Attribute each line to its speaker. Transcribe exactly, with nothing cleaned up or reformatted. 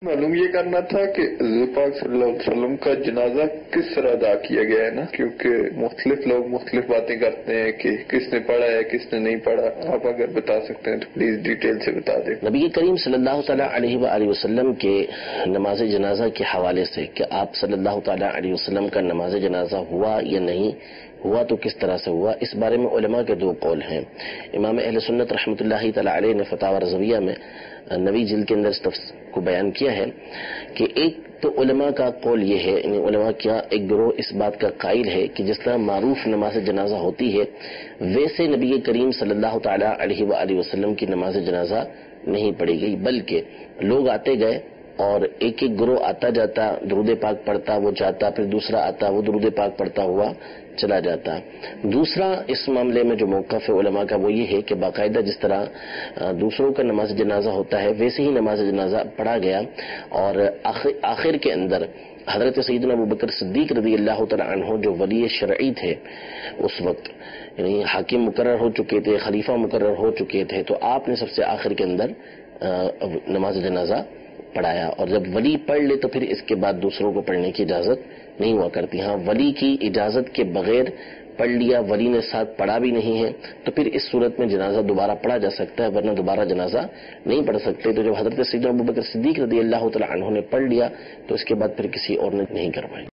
Speaker 1: معلوم یہ کرنا تھا کہ حضور پاک صلی اللہ علیہ وسلم کا جنازہ کس طرح ادا کیا گیا ہے نا، کیونکہ مختلف لوگ مختلف باتیں کرتے ہیں کہ کس نے پڑھا ہے کس نے نہیں پڑھا. آپ اگر بتا سکتے ہیں تو پلیز ڈیٹیل سے بتا دیں.
Speaker 2: نبی کریم صلی اللہ تعالیٰ علیہ وآلہ وسلم کے نماز جنازہ کے حوالے سے کہ آپ صلی اللہ تعالیٰ علیہ وسلم کا نماز جنازہ ہوا یا نہیں ہوا تو کس طرح سے ہوا، اس بارے میں علماء کے دو قول ہیں. امام اہل سنت رحمۃ اللہ تعالیٰ علیہ نے فتاوی رضویہ میں نوی جلد کے اندر اس کو بیان کیا ہے کہ ایک تو علماء کا قول یہ ہے، یعنی علماء کیا ایک گروہ اس بات کا قائل ہے کہ جس طرح معروف نماز جنازہ ہوتی ہے ویسے نبی کریم صلی اللہ تعالیٰ علیہ وآلہ وسلم کی نماز جنازہ نہیں پڑھی گئی، بلکہ لوگ آتے گئے اور ایک ایک گروہ آتا جاتا، درود پاک پڑھتا، وہ جاتا، پھر دوسرا آتا، وہ درود پاک پڑھتا ہوا چلا جاتا. دوسرا اس معاملے میں جو موقف ہے علماء کا وہ یہ ہے کہ باقاعدہ جس طرح دوسروں کا نماز جنازہ ہوتا ہے ویسے ہی نماز جنازہ پڑھا گیا، اور آخر, آخر کے اندر حضرت سیدنا ابوبکر صدیق رضی اللہ تعالیٰ عنہ جو ولی شرعی تھے اس وقت، یعنی حاکم مقرر ہو چکے تھے، خلیفہ مقرر ہو چکے تھے، تو آپ نے سب سے آخر کے اندر نماز جنازہ پڑھایا. اور جب ولی پڑھ لے تو پھر اس کے بعد دوسروں کو پڑھنے کی اجازت نہیں ہوا کرتی. ہاں ولی کی اجازت کے بغیر پڑھ لیا، ولی نے ساتھ پڑھا بھی نہیں ہے، تو پھر اس صورت میں جنازہ دوبارہ پڑھا جا سکتا ہے، ورنہ دوبارہ جنازہ نہیں پڑھ سکتے. تو جب حضرت سیدنا ابوبکر صدیق رضی اللہ تعالیٰ عنہ نے پڑھ لیا تو اس کے بعد پھر کسی اور نے نہیں کروائی.